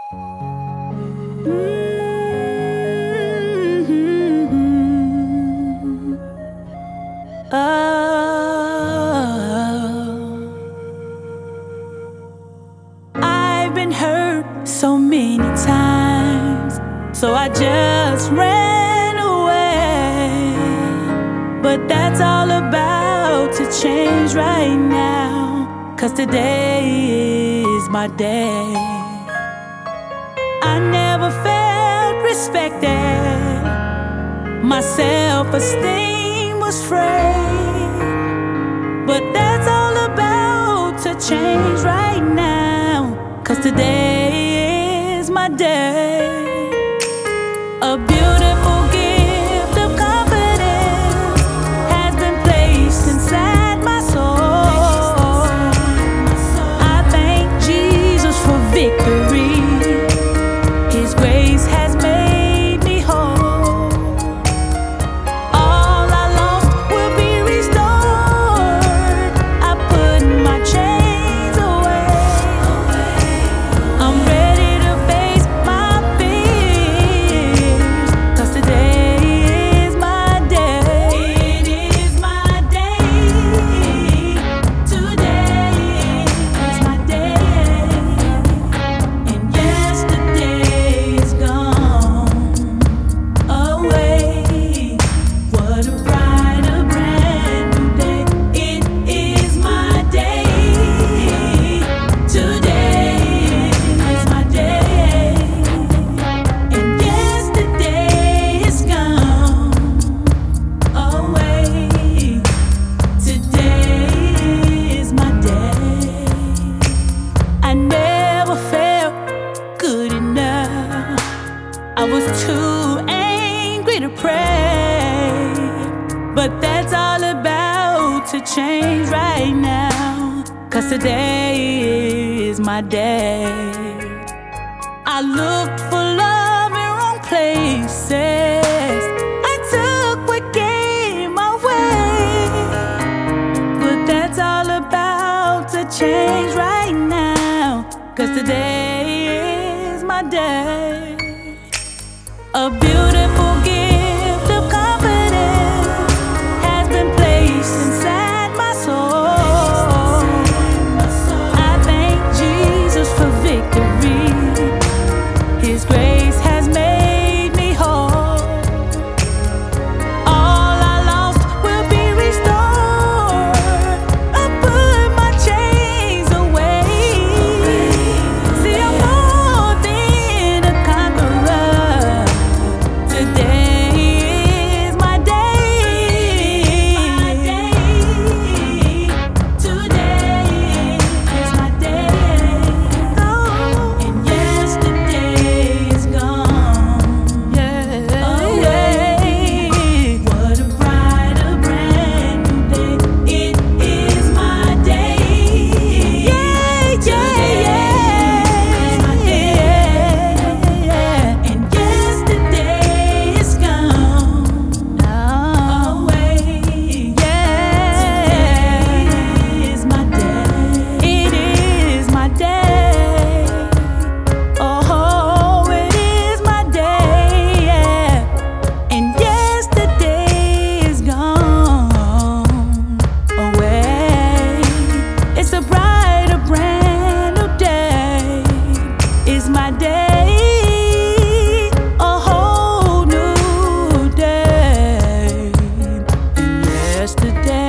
I've been hurt so many times, so I just ran away. But that's all about to change right now, 'cause today is my day. I never felt respected, my self-esteem was frayed. But that's all about to change right now, 'cause today is my day. A beautiful gift of confidence has been placed inside my soul. I thank Jesus for victory. His grace has made me whole. All I lost will be restored. I put my chains away. I'm ready to face my fears, 'cause today is my day. It is my day. Today is my day. And yesterday is gone away. What a brighter, brand new day. It is my day. Today is my day. And yesterday is gone away. Today is my day. I never felt good enough. I was too angry to pray. But that's all about to change right now, 'cause today is my day. I looked for love in wrong places. I took what came my way. But that's all about to change right now, 'cause today is my day. A beautiful gift of confidence has been placed inside my soul. I thank Jesus for victory. His grace has made me whole. All I lost will be restored. I put my chains away. See, I'm more than a conqueror. Today is my day. Today is my day. Oh, and yesterday is gone away. What a brighter, brand new day. It is my day. Today is my day. And yesterday is gone away. Today is my day. It is my day. Oh, it is my day. And yesterday is gone away. It's a brighter, brand new day. It's my day. A whole new day. And yesterday